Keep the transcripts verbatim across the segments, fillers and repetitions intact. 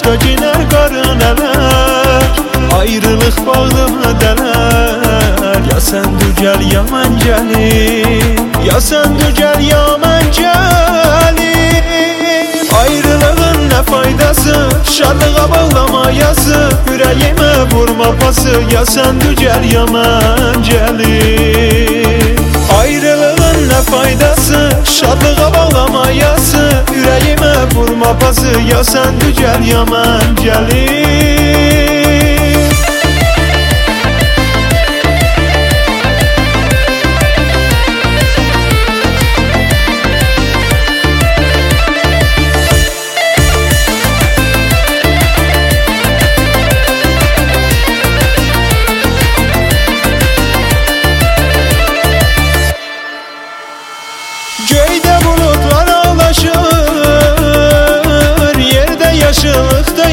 qışda giner qarın ələr, ayrılıq bağlımı dələr. Ya sən dügəl ya mən gəlim, ya sən dügəl ya mən gəlim. Ayrılığın nə faydası, şadlığa bağlamayası, ürəyimə vurma pası, ya sən dügəl ya mən gəlim. Ayrılığın nə faydası, şadlığa bağlamayası, ürəyimə vurma pası, ya sən dügəl ya mən gəlim. Göydə bulutlar ağlaşır, yerdə yaşıllıqda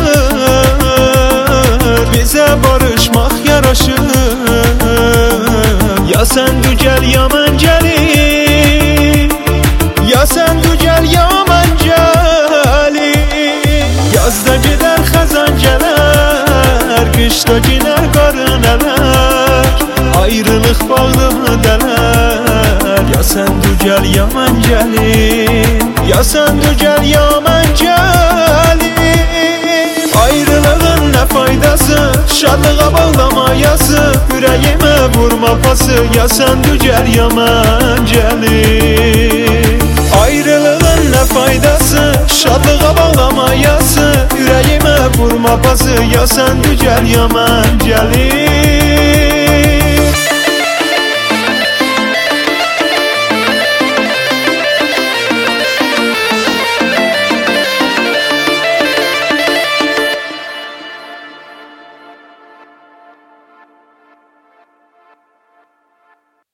yaşır, bizə barışmaq yaraşır. Ya sən dügəl ya mən gəlim, ya sən dügəl ya mən gəlim. Yazda gedər xəzan gələr, qışda giner qarın ələr, ayrılıq bağlımı dələr. Ya sən dügəl ya mən gəlim, ya sən dügəl ya mən gəlim. Ayrılığın nə faydası, şadlığa bağlamayası, ürəyimə vurma pası, ya sən dügəl ya mən gəlim. Ayrılığın nə faydası, şadlığa bağlamayası, ürəyimə vurma pası, ya sən dügəl ya mən gəlim.